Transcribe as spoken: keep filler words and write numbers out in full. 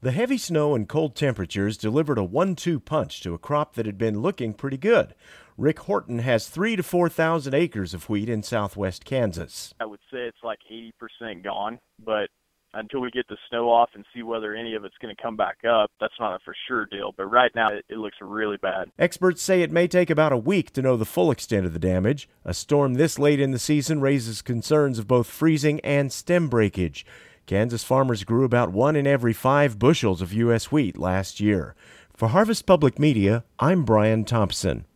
The heavy snow and cold temperatures delivered a one two punch to a crop that had been looking pretty good. Rick Horton has three to four thousand acres of wheat in southwest Kansas. I would say it's like eighty percent gone, but until we get the snow off and see whether any of it's going to come back up, that's not a for sure deal. But right now, it, it looks really bad. Experts say it may take about a week to know the full extent of the damage. A storm this late in the season raises concerns of both freezing and stem breakage. Kansas farmers grew about one in every five bushels of U S wheat last year. For Harvest Public Media, I'm Brian Thompson.